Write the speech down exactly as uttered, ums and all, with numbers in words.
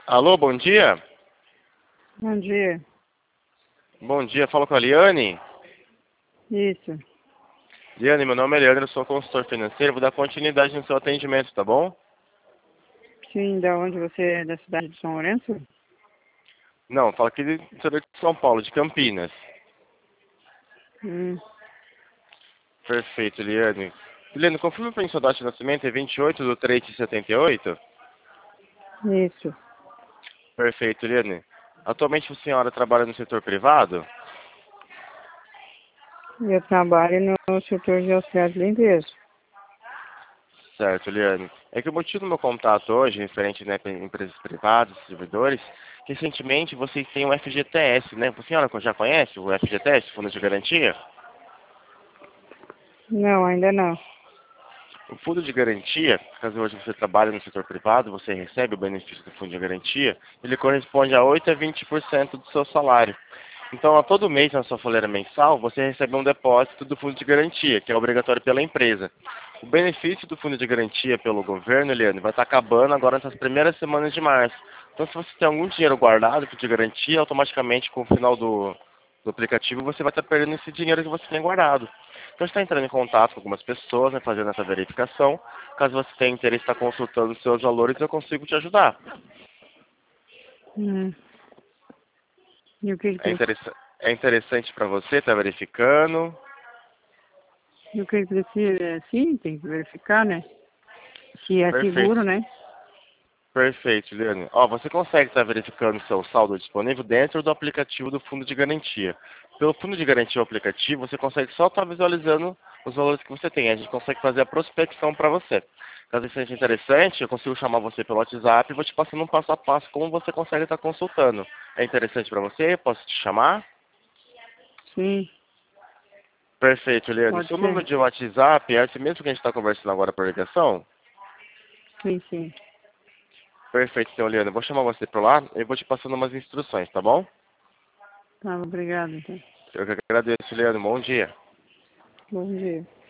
Alô, bom dia. Bom dia. Bom dia, falo com a Liane. Isso. Liane, meu nome é Leandro, eu sou consultor financeiro, vou dar continuidade no seu atendimento, tá bom? Sim, da onde você é? Da cidade de São Lourenço? Não, falo aqui de interior de São Paulo, de Campinas. Hum, Perfeito, Liane. Liane, confirma para mim sua data de nascimento, é vinte e oito de três de setenta e oito? isso. Perfeito, Liane. Atualmente a senhora trabalha no setor privado? Eu trabalho no setor de auxiliar de limpeza. Certo, Liane. É que o motivo do meu contato hoje, referente né, a empresas privadas, servidores, recentemente vocês têm o F G T S, né? A senhora já conhece o F G T S, Fundo de Garantia? Não, ainda não. O fundo de garantia, caso hoje você trabalhe no setor privado, você recebe o benefício do fundo de garantia, ele corresponde a oito a vinte por cento do seu salário. Então, a todo mês na sua folheira mensal, você recebe um depósito do fundo de garantia, que é obrigatório pela empresa. O benefício do fundo de garantia pelo governo, Eliane, vai estar acabando agora nessas primeiras semanas de março. Então, se você tem algum dinheiro guardado de garantia, automaticamente, com o final do, do aplicativo, você vai estar perdendo esse dinheiro que você tem guardado. Então, está entrando em contato com algumas pessoas, né, fazendo essa verificação. Caso você tenha interesse em estar consultando os seus valores, eu consigo te ajudar. Hum. E o que que É, tem? interessa é interessante para você estar verificando. E o que que precisa? É, sim, tem que verificar, né? Se é Perfeito. seguro, né? Perfeito, Liane. Ó, você consegue estar verificando o seu saldo disponível dentro do aplicativo do fundo de garantia. Pelo fundo de garantia o aplicativo, você consegue só estar visualizando os valores que você tem. A gente consegue fazer a prospecção para você. Caso isso seja interessante, eu consigo chamar você pelo WhatsApp e vou te passando um passo a passo como você consegue estar consultando. É interessante para você? Posso te chamar? Sim, Perfeito, Liane. pode Seu número ser. de WhatsApp é esse mesmo que a gente está conversando agora por ligação? Sim, sim. Perfeito, então, Liane. Eu vou chamar você por lá e vou te passando umas instruções, tá bom? Tá, obrigado, então. Eu que agradeço, Leandro. Bom dia. Bom dia.